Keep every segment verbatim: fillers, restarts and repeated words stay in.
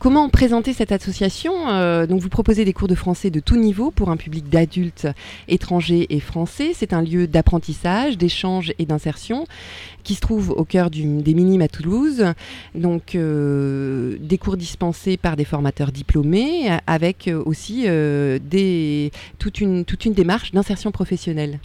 comment présenter cette association ? euh, Donc, vous proposez des cours de français de tout niveau pour un public d'adultes étrangers et français. C'est un lieu d'apprentissage, d'échange et d'insertion qui se trouve au cœur du, des Minimes à Toulouse. Donc, euh, des cours dispensés par des formateurs diplômés avec aussi euh, des, toute, une, toute une démarche d'insertion professionnelle.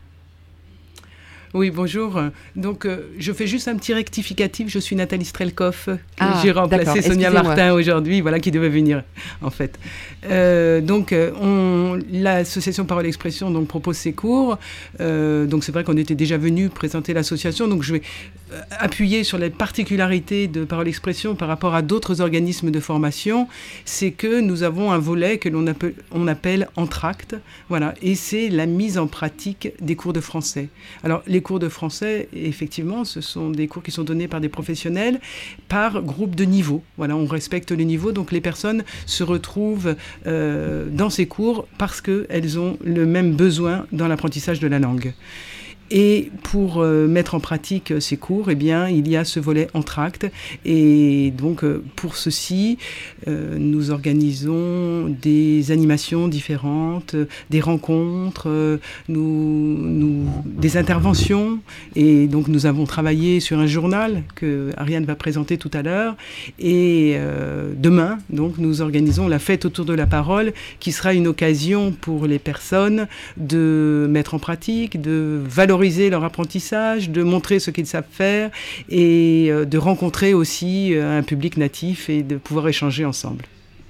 Oui, bonjour. Donc, euh, je fais juste un petit rectificatif. Je suis Nathalie Strelkov. Ah, j'ai remplacé Sonia Martin aujourd'hui, voilà, qui devait venir, en fait. Euh, donc, euh, on, l'association Parole Expression donc, propose ces cours. Euh, donc, c'est vrai qu'on était déjà venu présenter l'association. Donc, je vais euh, appuyer sur les particularités de Parole Expression par rapport à d'autres organismes de formation. C'est que nous avons un volet que l'on appelle, on appelle entracte. Voilà. Et c'est la mise en pratique des cours de français. Alors, les cours de français, effectivement, ce sont des cours qui sont donnés par des professionnels, par groupe de niveau. Voilà, on respecte les niveaux, donc les personnes se retrouvent euh, dans ces cours parce qu'elles ont le même besoin dans l'apprentissage de la langue. Et pour euh, mettre en pratique ces cours, eh bien, il y a ce volet entracte. Et donc, euh, pour ceci, euh, nous organisons des animations différentes, euh, des rencontres, euh, nous, nous, des interventions. Et donc, nous avons travaillé sur un journal que Ariane va présenter tout à l'heure. Et euh, demain, donc, nous organisons la fête autour de la parole, qui sera une occasion pour les personnes de mettre en pratique, de valoriser leur apprentissage, de montrer ce qu'ils savent faire et euh, de rencontrer aussi euh, un public natif et de pouvoir échanger ensemble.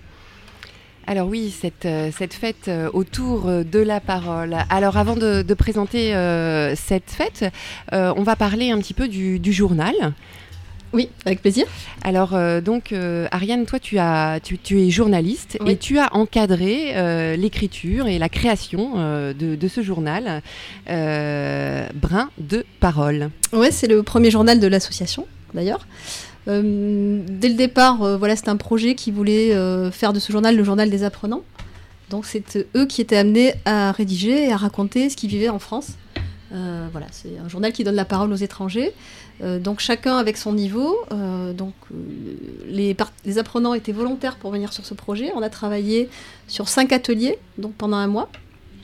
Alors oui, cette, euh, cette fête euh, autour de la parole. Alors avant de, de présenter euh, cette fête, euh, on va parler un petit peu du, du journal. Oui, avec plaisir. Alors, euh, donc, euh, Ariane, toi, tu, as, tu, tu es journaliste oui. et tu as encadré euh, l'écriture et la création euh, de, de ce journal, euh, Brin de Parole. Oui, c'est le premier journal de l'association, d'ailleurs. Euh, dès le départ, euh, voilà, c'était un projet qui voulait euh, faire de ce journal le journal des apprenants. Donc, c'est eux qui étaient amenés à rédiger et à raconter ce qu'ils vivaient en France. Euh, voilà, c'est un journal qui donne la parole aux étrangers. Euh, donc chacun avec son niveau. Euh, donc euh, les, part- les apprenants étaient volontaires pour venir sur ce projet. On a travaillé sur cinq ateliers, donc pendant un mois.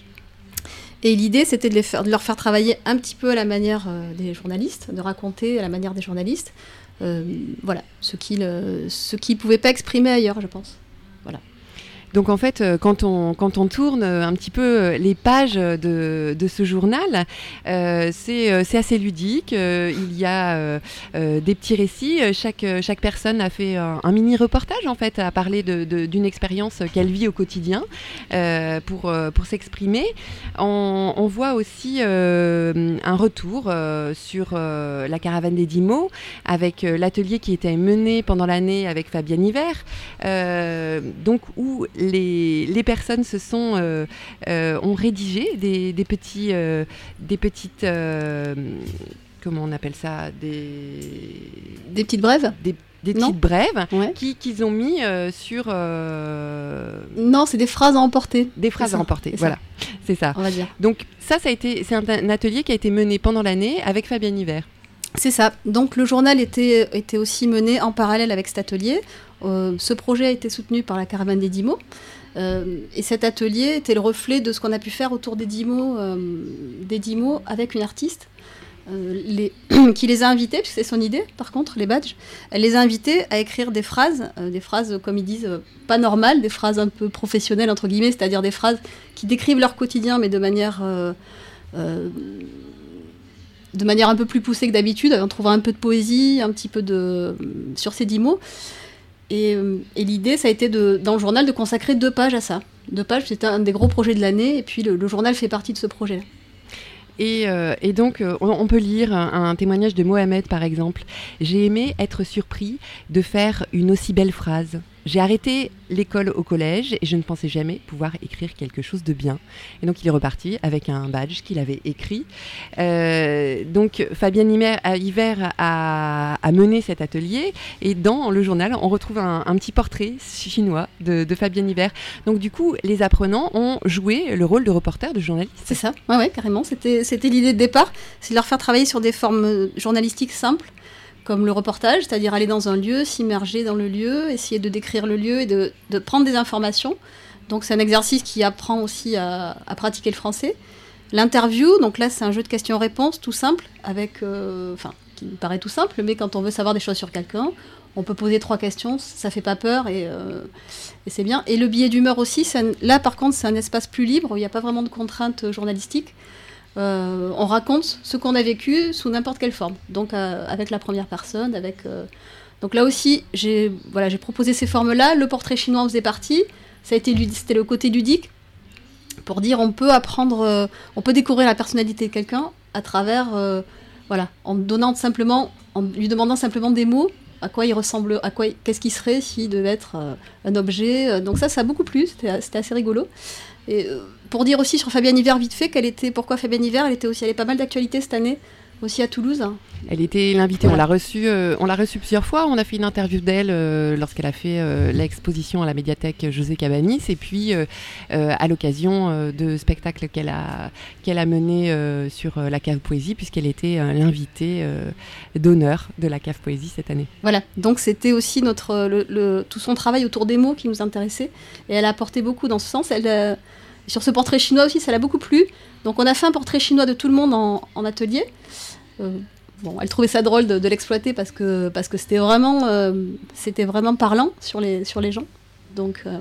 Et l'idée, c'était de, les faire, de leur faire travailler un petit peu à la manière euh, des journalistes, de raconter à la manière des journalistes. Euh, voilà, ce qu'ils euh, ce qu'ils pouvaient pas exprimer ailleurs, je pense. Voilà. Donc en fait, quand on, quand on tourne un petit peu les pages de, de ce journal, euh, c'est, c'est assez ludique. Euh, il y a euh, euh, des petits récits. Chaque, chaque personne a fait un, un mini-reportage en fait, à parler de, de, d'une expérience qu'elle vit au quotidien euh, pour, pour s'exprimer. On, on voit aussi euh, un retour euh, sur euh, la caravane des dix mots avec euh, l'atelier qui était mené pendant l'année avec Fabienne Hiver. Euh, donc où Les, les personnes se sont, euh, euh, ont rédigé des, des, petits, euh, des petites, euh, comment on appelle ça, des, des petites brèves, des, des petites brèves ouais. qui, qu'ils ont mis euh, sur. Euh... Non, c'est des phrases à emporter. Des phrases à emporter, c'est voilà, ça. c'est ça. On va dire. Donc ça, ça a été, c'est un, un atelier qui a été mené pendant l'année avec Fabienne Hiver. C'est ça. Donc le journal était, était aussi mené en parallèle avec cet atelier. Euh, ce projet a été soutenu par la Caravane des dix mots. Euh, et cet atelier était le reflet de ce qu'on a pu faire autour des dix mots, euh, des dix mots avec une artiste euh, les, qui les a invités, puisque c'est son idée, par contre, les badges. Elle les a invités à écrire des phrases, euh, des phrases, comme ils disent, euh, pas normales, des phrases un peu professionnelles, entre guillemets, c'est-à-dire des phrases qui décrivent leur quotidien, mais de manière... Euh, euh, de manière un peu plus poussée que d'habitude, en trouvant un peu de poésie, un petit peu de... sur ces dix mots. Et, et l'idée, ça a été, de, dans le journal, de consacrer deux pages à ça. Deux pages, c'était un des gros projets de l'année, et puis le, le journal fait partie de ce projet-là. Et, euh, et donc, euh, on, on peut lire un, un témoignage de Mohamed, par exemple. « J'ai aimé être surpris de faire une aussi belle phrase. J'ai arrêté l'école au collège et je ne pensais jamais pouvoir écrire quelque chose de bien. » Et donc, il est reparti avec un badge qu'il avait écrit. Euh, donc, Fabienne Hiver a, a mené cet atelier. Et dans le journal, on retrouve un, un petit portrait chinois de, de Fabienne Hiver. Donc, du coup, les apprenants ont joué le rôle de reporter, de journaliste. C'est ça, ouais, ouais, carrément. C'était, c'était l'idée de départ. C'est de leur faire travailler sur des formes journalistiques simples, comme le reportage, c'est-à-dire aller dans un lieu, s'immerger dans le lieu, essayer de décrire le lieu et de, de prendre des informations. Donc c'est un exercice qui apprend aussi à, à pratiquer le français. L'interview, donc là c'est un jeu de questions-réponses tout simple, avec, euh, enfin, qui me paraît tout simple, mais quand on veut savoir des choses sur quelqu'un, on peut poser trois questions, ça fait pas peur et, euh, et c'est bien. Et le billet d'humeur aussi, c'est un, là par contre c'est un espace plus libre, où il n'y a pas vraiment de contraintes journalistiques. Euh, on raconte ce qu'on a vécu sous n'importe quelle forme, donc euh, avec la première personne, avec... Euh... Donc là aussi, j'ai, voilà, j'ai proposé ces formes-là, le portrait chinois en faisait partie, ça a été, c'était le côté ludique, pour dire on peut apprendre, euh, on peut découvrir la personnalité de quelqu'un à travers, euh, voilà, en donnant simplement, en lui demandant simplement des mots, à quoi il ressemble, à quoi, qu'est-ce qu'il serait s'il devait être euh, un objet. Donc ça, ça a beaucoup plu, c'était, c'était assez rigolo. Et euh, pour dire aussi sur Fabienne Hiver vite fait, qu'elle était, pourquoi Fabienne Hiver, elle était aussi, elle est pas mal d'actualité cette année, aussi à Toulouse. Elle était l'invitée, voilà. on l'a reçue, euh, on l'a reçue plusieurs fois. On a fait une interview d'elle euh, lorsqu'elle a fait euh, l'exposition à la médiathèque José Cabanis, et puis euh, euh, à l'occasion euh, de spectacles qu'elle a qu'elle a menés euh, sur euh, la Cave Poésie, puisqu'elle était euh, l'invitée euh, d'honneur de la Cave Poésie cette année. Voilà, donc c'était aussi notre le, le, tout son travail autour des mots qui nous intéressait, et elle a apporté beaucoup dans ce sens. Elle euh, sur ce portrait chinois aussi, ça l'a beaucoup plu. Donc on a fait un portrait chinois de tout le monde en, en atelier. Euh, bon, elle trouvait ça drôle de, de l'exploiter parce que, parce que c'était, vraiment, euh, c'était vraiment parlant sur les, sur les gens. Donc, euh,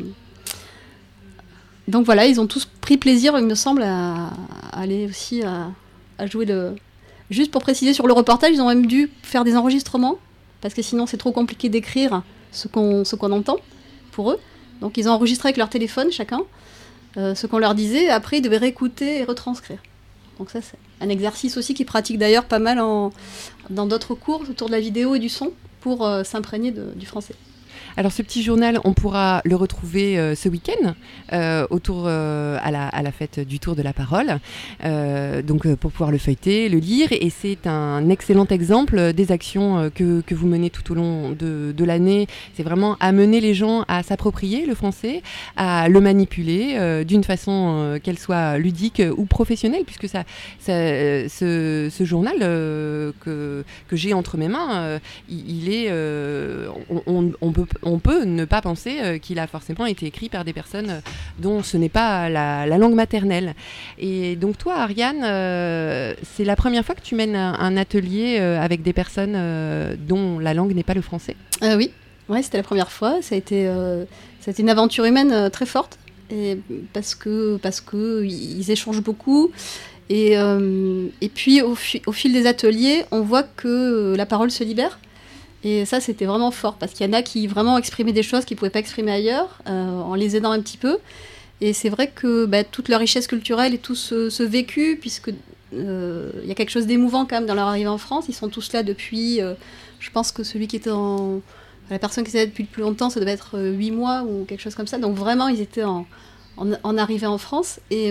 donc voilà, ils ont tous pris plaisir, il me semble, à, à aller aussi à, à jouer le... Juste pour préciser, sur le reportage, ils ont même dû faire des enregistrements, parce que sinon c'est trop compliqué d'écrire ce qu'on, ce qu'on entend pour eux. Donc ils ont enregistré avec leur téléphone, chacun, euh, ce qu'on leur disait, et après ils devaient réécouter et retranscrire. Donc ça, c'est un exercice aussi qu'ils pratiquent d'ailleurs pas mal en, dans d'autres cours autour de la vidéo et du son pour euh, s'imprégner de, du français. Alors ce petit journal, on pourra le retrouver euh, ce week-end euh, autour euh, à, la, à la fête du Tour de la Parole, euh, donc euh, pour pouvoir le feuilleter, le lire, et c'est un excellent exemple des actions euh, que, que vous menez tout au long de, de l'année. C'est vraiment amener les gens à s'approprier le français, à le manipuler euh, d'une façon euh, qu'elle soit ludique ou professionnelle, puisque ça, ça, euh, ce, ce journal euh, que, que j'ai entre mes mains, euh, il, il est, euh, on, on, on peut on peut ne pas penser euh, qu'il a forcément été écrit par des personnes euh, dont ce n'est pas la, la langue maternelle. Et donc toi, Ariane, euh, c'est la première fois que tu mènes un, un atelier euh, avec des personnes euh, dont la langue n'est pas le français ? euh, Oui, ouais, c'était la première fois. Ça a été, euh, ça a été une aventure humaine euh, très forte, et parce que parce que ils échangent beaucoup. Et, euh, et puis au, fi- au fil des ateliers, on voit que la parole se libère. Et ça, c'était vraiment fort, parce qu'il y en a qui vraiment exprimaient des choses qu'ils ne pouvaient pas exprimer ailleurs, euh, en les aidant un petit peu. Et c'est vrai que bah, toute leur richesse culturelle et tout ce, ce vécu, puisque euh, y a quelque chose d'émouvant quand même dans leur arrivée en France. Ils sont tous là depuis, euh, je pense que celui qui était en... La personne qui était là depuis le plus longtemps, ça devait être huit mois ou quelque chose comme ça. Donc vraiment, ils étaient en, en, en arrivée en France. Et,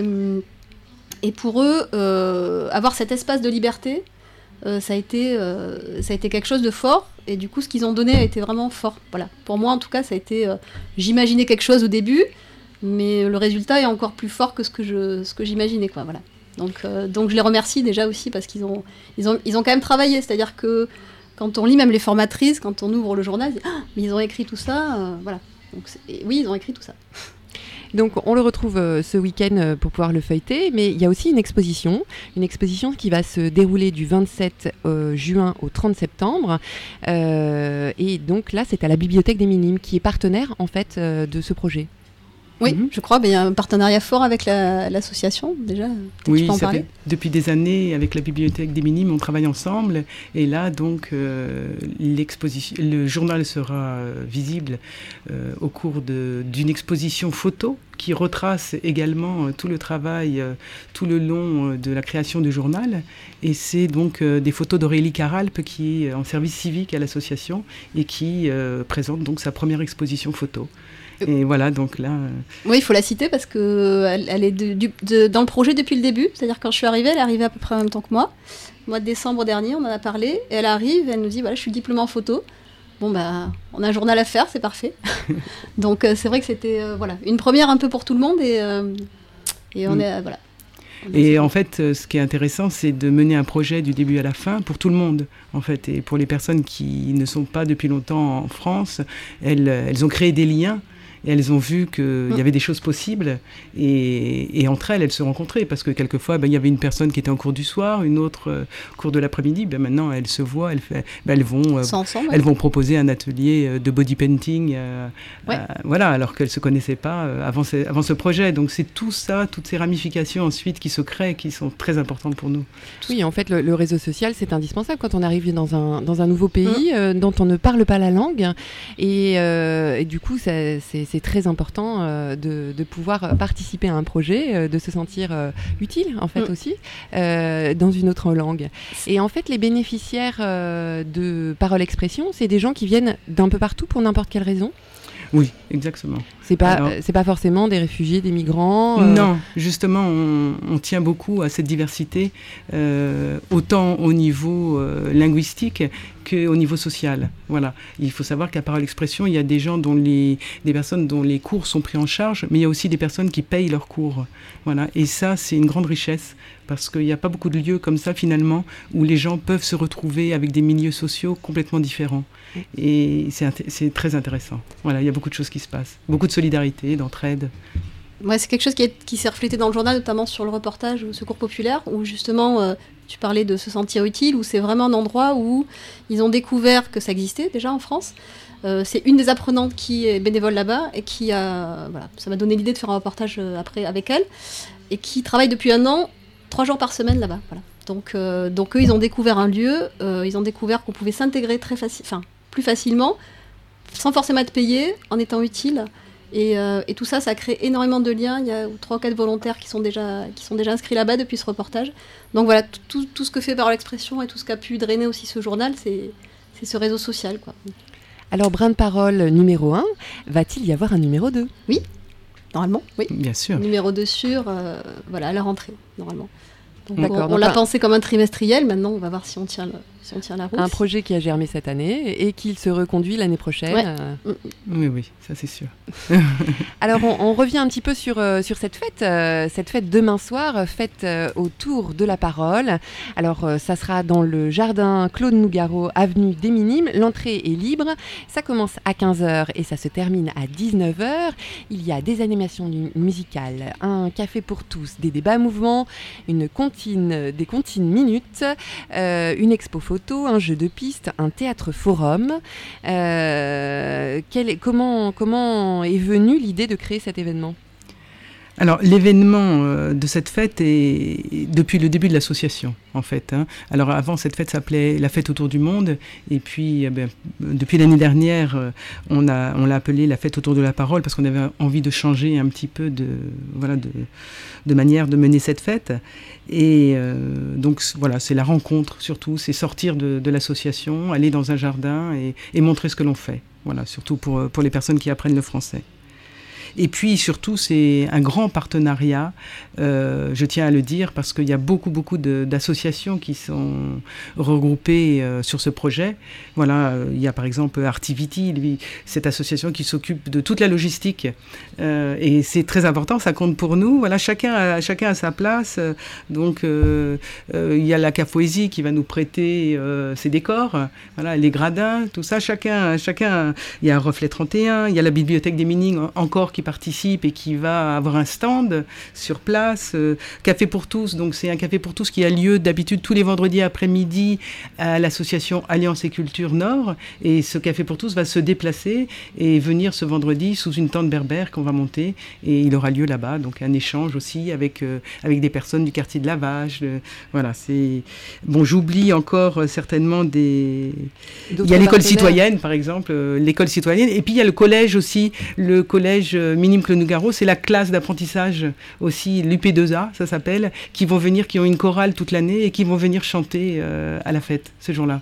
et pour eux, euh, avoir cet espace de liberté, Euh, ça a été, euh, ça a été quelque chose de fort, et du coup ce qu'ils ont donné a été vraiment fort. Voilà. Pour moi en tout cas, ça a été, euh, j'imaginais quelque chose au début, mais le résultat est encore plus fort que ce que, je, ce que j'imaginais, quoi. Voilà. Donc, euh, donc je les remercie déjà aussi, parce qu'ils ont, ils ont, ils ont quand même travaillé, c'est-à-dire que quand on lit même les formatrices, quand on ouvre le journal, on dit, ah, mais ils ont écrit tout ça, euh, voilà. Donc, et oui, ils ont écrit tout ça. Donc on le retrouve euh, ce week-end euh, pour pouvoir le feuilleter, mais il y a aussi une exposition, une exposition qui va se dérouler du vingt-sept euh, juin au trente septembre, euh, et donc là c'est à la Bibliothèque des Minimes qui est partenaire en fait euh, de ce projet. Oui, mmh. je crois, mais il y a un partenariat fort avec la, l'association, déjà. Oui, tu peux en ça parler. fait, depuis des années, avec la Bibliothèque des Minimes, on travaille ensemble. Et là, donc, euh, l'exposition, le journal sera euh, visible euh, au cours de, d'une exposition photo qui retrace également euh, tout le travail, euh, tout le long euh, de la création du journal. Et c'est donc euh, des photos d'Aurélie Caralpe, qui est en service civique à l'association et qui euh, présente donc sa première exposition photo. Et voilà, donc là... Euh... Oui, il faut la citer parce qu'elle elle est de, de, de, dans le projet depuis le début. C'est-à-dire quand je suis arrivée, elle est arrivée à peu près en même temps que moi. Au mois de décembre dernier, on en a parlé. Et elle arrive, et elle nous dit, voilà, je suis diplômée en photo. Bon, bah, on a un journal à faire, c'est parfait. Donc euh, c'est vrai que c'était euh, voilà, une première un peu pour tout le monde. Et, euh, et on, mm. est, euh, voilà. Et en fait, ce qui est intéressant, c'est de mener un projet du début à la fin pour tout le monde, en fait. Et pour les personnes qui ne sont pas depuis longtemps en France, elles, elles ont créé des liens. Et elles ont vu qu'il y avait des choses possibles et, et entre elles, elles se rencontraient parce que quelquefois, ben, il y avait une personne qui était en cours du soir, une autre euh, cours de l'après-midi. Ben, maintenant, elles se voient, elles, fait, ben, elles, vont, euh, ensemble, elles ouais. vont proposer un atelier de body painting, euh, ouais. euh, voilà, alors qu'elles ne se connaissaient pas euh, avant, ce, avant ce projet. Donc c'est tout ça, toutes ces ramifications ensuite qui se créent, qui sont très importantes pour nous. Oui, en fait, le, le réseau social, c'est indispensable quand on arrive dans un, dans un nouveau pays mmh. euh, dont on ne parle pas la langue. Et, euh, et du coup, ça, c'est c'est très important euh, de, de pouvoir participer à un projet, euh, de se sentir euh, utile en fait mmh. aussi euh, dans une autre langue. Et en fait, les bénéficiaires euh, de Parole Expression, c'est des gens qui viennent d'un peu partout pour n'importe quelle raison. Oui, exactement. C'est pas, Alors, c'est pas forcément des réfugiés, des migrants euh... Non, justement, on, on tient beaucoup à cette diversité, euh, autant au niveau euh, linguistique qu'au niveau social. Voilà. Il faut savoir qu'à Parole Expression, il y a des gens dont les, des personnes dont les cours sont pris en charge, mais il y a aussi des personnes qui payent leurs cours. Voilà. Et ça, c'est une grande richesse, parce qu'il n'y a pas beaucoup de lieux comme ça, finalement, où les gens peuvent se retrouver avec des milieux sociaux complètement différents. Et c'est, int- c'est très intéressant. Voilà, il y a beaucoup de choses qui se passent. Beaucoup de solidarité, d'entraide. Ouais, c'est quelque chose qui, est, qui s'est reflété dans le journal, notamment sur le reportage au Secours Populaire, où justement, euh, tu parlais de se sentir utile, où c'est vraiment un endroit où ils ont découvert que ça existait déjà en France. Euh, c'est une des apprenantes qui est bénévole là-bas et qui a... Voilà, ça m'a donné l'idée de faire un reportage après avec elle, et qui travaille depuis un an, trois jours par semaine là-bas. Voilà. Donc, euh, donc eux, ils ont découvert un lieu, euh, ils ont découvert qu'on pouvait s'intégrer très faci- enfin, plus facilement, sans forcément être payé, en étant utile. Et, euh, et tout ça, ça crée énormément de liens. Il y a trois ou quatre volontaires qui sont déjà, qui sont déjà inscrits là-bas depuis ce reportage. Donc voilà, tout, tout ce que fait Parole Expression et tout ce qu'a pu drainer aussi ce journal, c'est, c'est ce réseau social, quoi. Alors, Brin de Parole numéro un, va-t-il y avoir un numéro deux ? Oui, normalement, oui. Bien sûr. Numéro deux sûr, euh, voilà, à la rentrée, normalement. Donc, D'accord, on, on l'a un... pensé comme un trimestriel, maintenant on va voir si on tient, le, si on tient la route. Un projet qui a germé cette année et qui se reconduit l'année prochaine. Ouais. Euh... Oui, oui, ça c'est sûr. Alors on, on revient un petit peu sur, euh, sur cette fête, euh, cette fête demain soir, fête euh, autour de la parole. Alors euh, ça sera dans le jardin Claude Nougaro, avenue des Minimes. L'entrée est libre, ça commence à quinze heures et ça se termine à dix-neuf heures. Il y a des animations musicales, un café pour tous, des débats mouvements, une compte des comptines minutes, euh, une expo photo, un jeu de piste, un théâtre forum. Euh, quel est, comment, comment est venue l'idée de créer cet événement ? Alors, l'événement euh, de cette fête est depuis le début de l'association, en fait. Hein. Alors, avant, cette fête s'appelait la fête autour du monde. Et puis, eh bien, depuis l'année dernière, euh, on, a, on l'a appelée la fête autour de la parole parce qu'on avait envie de changer un petit peu de, voilà, de, de manière de mener cette fête. Et euh, donc, voilà, c'est la rencontre, surtout. C'est sortir de, de l'association, aller dans un jardin et, et montrer ce que l'on fait. Voilà, surtout pour, pour les personnes qui apprennent le français. Et puis surtout, c'est un grand partenariat, euh, je tiens à le dire, parce qu'il y a beaucoup, beaucoup de, d'associations qui sont regroupées euh, sur ce projet. Voilà, euh, il y a par exemple Artivity, lui, cette association qui s'occupe de toute la logistique. Euh, et c'est très important, ça compte pour nous. Voilà, chacun a, chacun a sa place. Donc, euh, euh, il y a la Cafoésie qui va nous prêter euh, ses décors, voilà, les gradins, tout ça. Chacun, chacun, il y a un Reflet trente et un, il y a la Bibliothèque des Minimes encore qui participe et qui va avoir un stand sur place. Euh, Café pour tous, donc c'est un Café pour tous qui a lieu d'habitude tous les vendredis après-midi à l'association Alliance et Culture Nord. Et ce Café pour tous va se déplacer et venir ce vendredi sous une tente berbère qu'on va monter. Et il aura lieu là-bas, donc un échange aussi avec, euh, avec des personnes du quartier de Lavage. Euh, voilà, c'est... Bon, j'oublie encore euh, certainement des... D'autres il y a l'école citoyenne, par exemple, euh, l'école citoyenne. Et puis il y a le collège aussi, le collège euh, Minime Claude Nougaro, c'est la classe d'apprentissage aussi, l'U P deux A, ça s'appelle, qui vont venir, qui ont une chorale toute l'année et qui vont venir chanter euh, à la fête ce jour-là.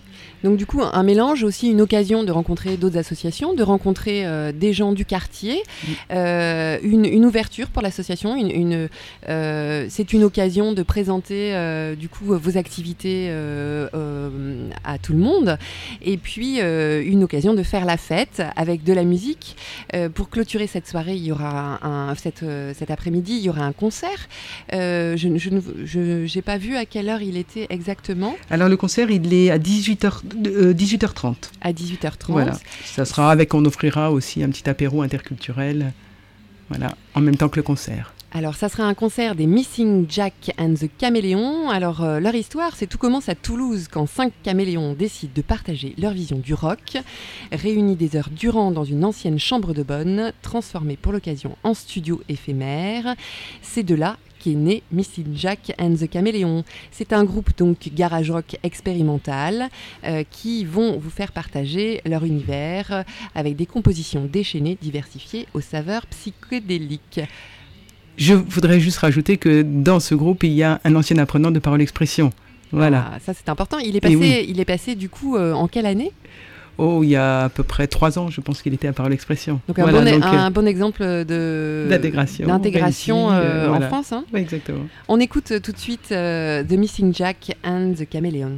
Donc du coup, un mélange, aussi une occasion de rencontrer d'autres associations, de rencontrer euh, des gens du quartier, mmh. euh, une, une ouverture pour l'association, une, une, euh, c'est une occasion de présenter euh, du coup vos activités euh, euh, à tout le monde, et puis euh, une occasion de faire la fête avec de la musique. Euh, pour clôturer cette soirée, il y aura un, un, cette, euh, cet après-midi, il y aura un concert. Euh, je n'ai pas vu à quelle heure il était exactement. Alors le concert, il est à dix-huit heures, euh, dix-huit heures trente. À dix-huit heures trente. Voilà. Ça sera avec, on offrira aussi un petit apéro interculturel, voilà, en même temps que le concert. Alors, ça sera un concert des Missing Jack and the Caméléons. Alors, euh, leur histoire, c'est tout commence à Toulouse quand cinq caméléons décident de partager leur vision du rock. Réunis des heures durant dans une ancienne chambre de bonne, transformée pour l'occasion en studio éphémère, c'est de là qu'est né Missing Jack and the Caméléons. C'est un groupe donc garage rock expérimental euh, qui vont vous faire partager leur univers avec des compositions déchaînées, diversifiées aux saveurs psychédéliques. Je voudrais juste rajouter que dans ce groupe, il y a un ancien apprenant de parole-expression. Voilà. Ah, ça, c'est important. Il est passé, oui. il est passé du coup, euh, en quelle année ? Oh, il y a à peu près trois ans, je pense qu'il était à Parole-Expression. Donc, un, voilà, bon, donc un euh, bon exemple de, d'intégration, d'intégration réussi, euh, voilà. en France. Hein. Oui, exactement. On écoute euh, tout de suite euh, The Missing Jack and the Caméléons.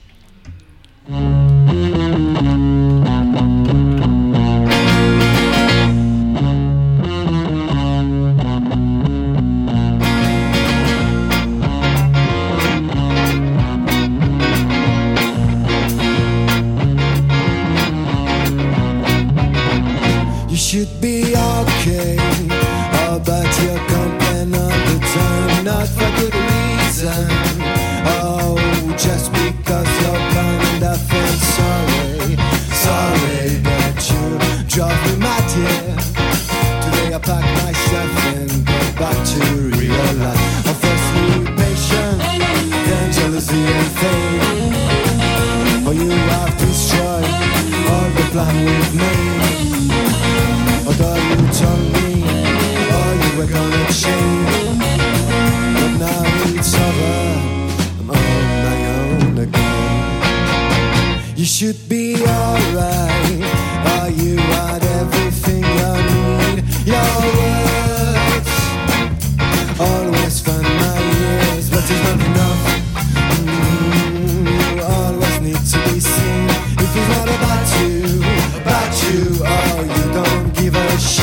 Should be okay, oh, but you're complaining all the time, not for good reason. Oh, just because you're blind and I feel sorry, sorry that you drove me mad here. Today I pack myself and go back to real life. Oh, firstly patient, then jealousy and fame. Oh, you have destroyed all the plan we've made. Although you told me, oh, you were gonna change, but now it's over, I'm on my own again. You should be alright, oh, you had everything you need. Your words always find my ears, but it's not enough. Mm, you always need to be seen. If it's not about you, about you, oh, you don't give a shit.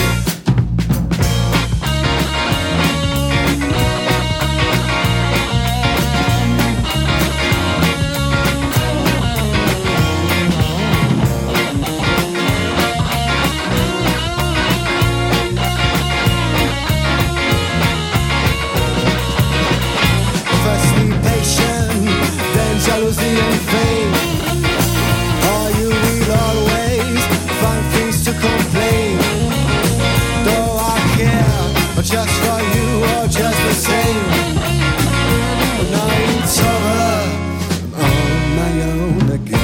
Firstly patient, then jealousy and fame. Oh, you will always find things to complain. Though I care, or just for you, or just the same. But now it's over, I'm on my own again.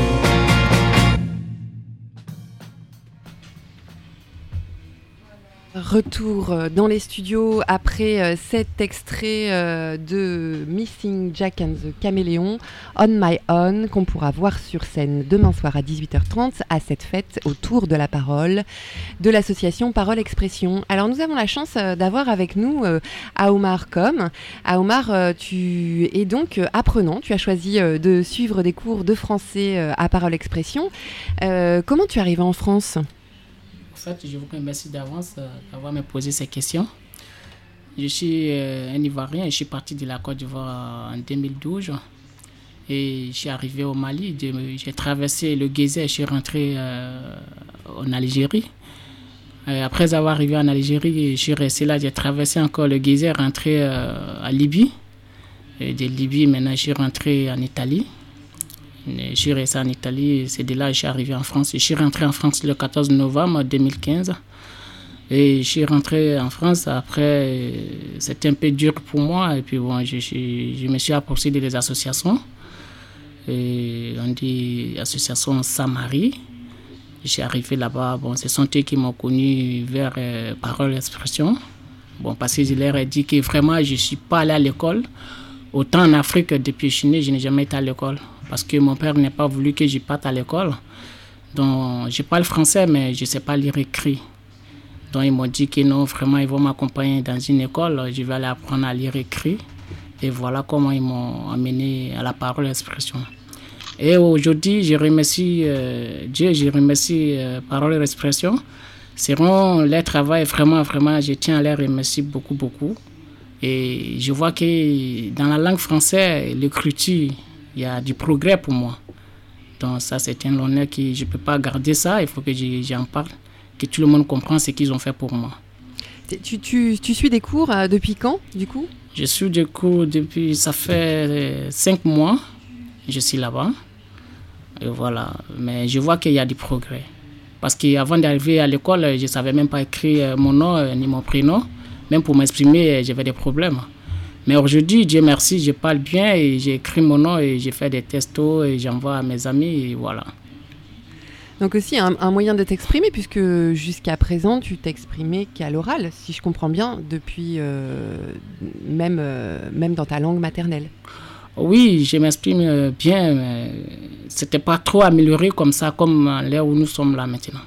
Retour dans les studios après euh, cet extrait euh, de Missing Jack and the Caméléons, On My Own, qu'on pourra voir sur scène demain soir à dix-huit heures trente à cette fête autour de la parole de l'association Parole Expression. Alors nous avons la chance euh, d'avoir avec nous euh, Aomar Com. Aomar, euh, tu es donc euh, apprenant, tu as choisi euh, de suivre des cours de français euh, à Parole Expression. Euh, comment tu es arrivé en France ? En fait, je vous remercie d'avance euh, d'avoir me posé ces questions. Je suis euh, un Ivoirien et je suis parti de la Côte d'Ivoire en deux mille douze. Et je suis arrivé au Mali. J'ai traversé le Guézé et je suis rentré euh, en Algérie. Et après avoir arrivé en Algérie, je suis resté là. J'ai traversé encore le Guézé, rentré euh, à Libye. Et de Libye, maintenant, je suis rentré en Italie. Je suis resté en Italie, c'est de là que je suis arrivé en France. Je suis rentré en France le quatorze novembre deux mille quinze. Et je suis rentré en France, après, c'était un peu dur pour moi. Et puis bon, je, je, je me suis approché des associations. Et on dit association Saint-Marie. Je suis arrivé là-bas, bon, ce sont eux qui m'ont connu vers euh, Parole Expression. Bon, parce que je leur ai dit que vraiment, je ne suis pas allé à l'école Autant en Afrique, depuis que je suis né, je n'ai jamais été à l'école. Parce que mon père n'a pas voulu que je parte à l'école. Donc, je parle français, mais je ne sais pas lire et écrire. Donc, ils m'ont dit que non, vraiment, ils vont m'accompagner dans une école. Je vais aller apprendre à lire et écrire. Et voilà comment ils m'ont amené à la parole et l'expression. Et aujourd'hui, je remercie euh, Dieu, je remercie euh, Parole et l'expression. C'est vraiment leur travail, vraiment, vraiment, je tiens à les remercier beaucoup, beaucoup. Et je vois que dans la langue française, l'écriture, il y a du progrès pour moi. Donc ça, c'est un honneur que je ne peux pas garder ça, il faut que j'en parle, que tout le monde comprenne ce qu'ils ont fait pour moi. Tu, tu, tu suis des cours euh, depuis quand, du coup ? Je suis des cours depuis, ça fait euh, cinq mois, je suis là-bas. Et voilà, mais je vois qu'il y a du progrès. Parce qu'avant d'arriver à l'école, je ne savais même pas écrire mon nom euh, ni mon prénom. Même pour m'exprimer, j'avais des problèmes. Mais aujourd'hui, Dieu merci, je parle bien et j'ai écrit mon nom et j'ai fait des textos et j'envoie à mes amis et voilà. Donc aussi un, un moyen de t'exprimer puisque jusqu'à présent, tu t'exprimais qu'à l'oral, si je comprends bien, depuis euh, même, euh, même dans ta langue maternelle. Oui, je m'exprime bien, mais ce n'était pas trop amélioré comme ça, comme l'ère où nous sommes là maintenant.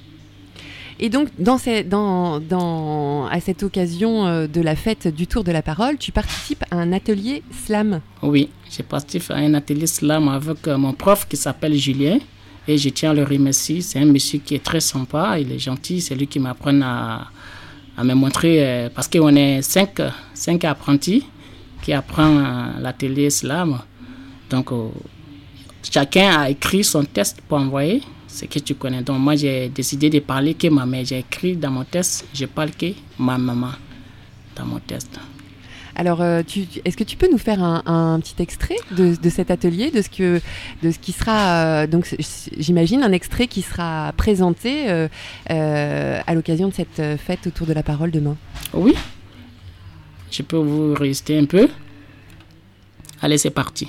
Et donc, dans ces, dans, dans, à cette occasion de la fête du Tour de la Parole, tu participes à un atelier slam. Oui, je participe à un atelier slam avec mon prof qui s'appelle Julien. Et je tiens à le remercier. C'est un monsieur qui est très sympa, il est gentil. C'est lui qui m'apprend à, à me montrer, parce qu'on est cinq, cinq apprentis qui apprennent l'atelier slam. Donc, euh, chacun a écrit son test pour envoyer. Ce que tu connais. Donc moi j'ai décidé de parler que ma mère. J'ai écrit dans mon test, je parle que ma maman dans mon test. Alors, euh, tu, est-ce que tu peux nous faire un, un petit extrait de, de cet atelier, de ce, que, de ce qui sera, euh, donc j'imagine un extrait qui sera présenté euh, euh, à l'occasion de cette fête autour de la parole demain. Oui, je peux vous rester un peu. Allez, c'est parti.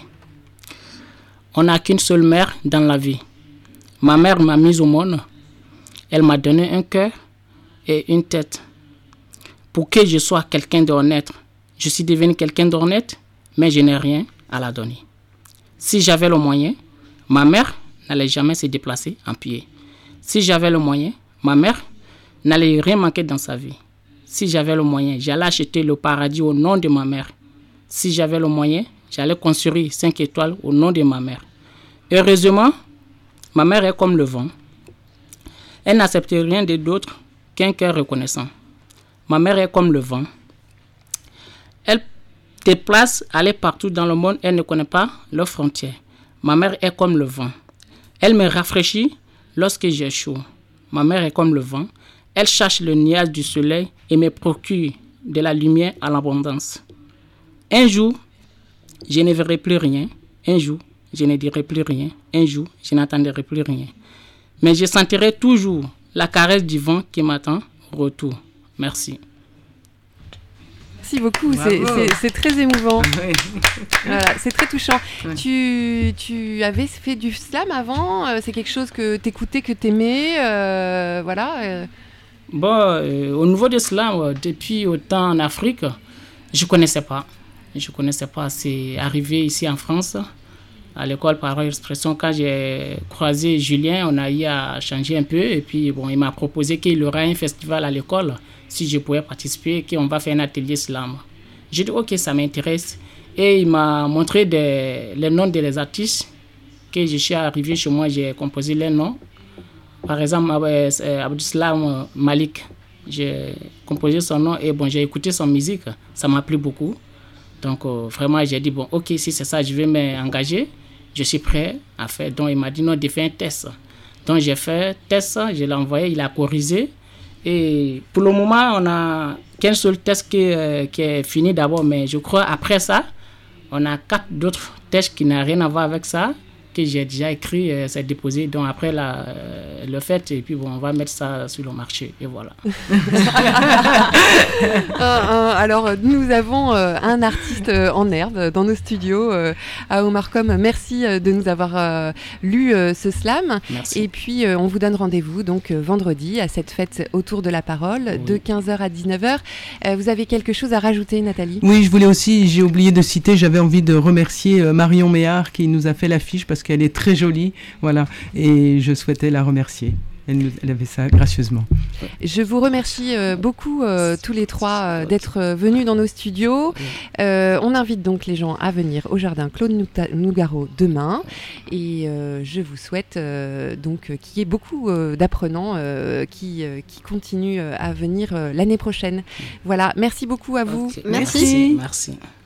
On n'a qu'une seule mère dans la vie. Ma mère m'a mise au monde. Elle m'a donné un cœur et une tête pour que je sois quelqu'un d'honnête. Je suis devenu quelqu'un d'honnête, mais je n'ai rien à la donner. Si j'avais le moyen, ma mère n'allait jamais se déplacer en pied. Si j'avais le moyen, ma mère n'allait rien manquer dans sa vie. Si j'avais le moyen, j'allais acheter le paradis au nom de ma mère. Si j'avais le moyen, j'allais construire cinq étoiles au nom de ma mère. Heureusement, ma mère est comme le vent. Elle n'accepte rien d'autre qu'un cœur reconnaissant. Ma mère est comme le vent. Elle déplace, aller partout dans le monde, elle ne connaît pas leurs frontières. Ma mère est comme le vent. Elle me rafraîchit lorsque j'ai chaud. Ma mère est comme le vent. Elle cherche le nuage du soleil et me procure de la lumière à l'abondance. Un jour, je ne verrai plus rien. Un jour, je ne dirai plus rien. Un jour, je n'attendrai plus rien. Mais je sentirai toujours la caresse du vent qui m'attend au retour. Merci. Merci beaucoup, c'est, c'est, c'est très émouvant. Oui. Voilà, c'est très touchant. Oui. Tu, tu avais fait du slam avant ? C'est quelque chose que tu écoutais, que tu aimais euh, voilà. Euh. Bon, euh, au niveau du slam, depuis autant en Afrique, je ne connaissais pas. Je ne connaissais pas. C'est arrivé ici en France. À l'école Parole et Expression, quand j'ai croisé Julien, on a eu à changer un peu. Et puis, bon, il m'a proposé qu'il y aura un festival à l'école, si je pouvais participer, qu'on va faire un atelier slam. J'ai dit, ok, ça m'intéresse. Et il m'a montré des, les noms des artistes. Que je suis arrivé chez moi, j'ai composé les noms. Par exemple, Abdeslam Malik, j'ai composé son nom et bon, j'ai écouté son musique. Ça m'a plu beaucoup. Donc, euh, vraiment, j'ai dit, bon, ok, si c'est ça, je vais m'engager. Je suis prêt à faire. Donc, il m'a dit non, de faire un test. Donc, j'ai fait un test, je l'ai envoyé, il a corrigé. Et pour le moment, on a qu'un seul test qui, euh, qui est fini d'abord. Mais je crois après ça, on a quatre d'autres tests qui n'ont rien à voir avec ça. que j'ai déjà écrit, euh, c'est déposé. Donc après la, euh, le fait, et puis bon, on va mettre ça sur le marché. Et voilà. euh, euh, alors, nous avons euh, un artiste euh, en herbe dans nos studios. Euh, à Omarcom, merci euh, de nous avoir euh, lu euh, ce slam. Merci. Et puis, euh, on vous donne rendez-vous donc euh, vendredi à cette fête autour de la parole, oui. de quinze heures à dix-neuf heures. Euh, vous avez quelque chose à rajouter, Nathalie ? Oui, je voulais aussi, j'ai oublié de citer, j'avais envie de remercier euh, Marion Méhard qui nous a fait l'affiche parce qu'elle est très jolie, voilà, et je souhaitais la remercier. Elle, nous, elle avait ça gracieusement. Je vous remercie euh, beaucoup euh, tous les trois euh, d'être euh, venus dans nos studios. Euh, on invite donc les gens à venir au jardin Claude Nougaro demain, et euh, je vous souhaite euh, donc qu'il y ait beaucoup euh, d'apprenants euh, qui, euh, qui continuent à venir euh, l'année prochaine. Voilà, merci beaucoup à vous. Okay. Merci. Merci. Merci.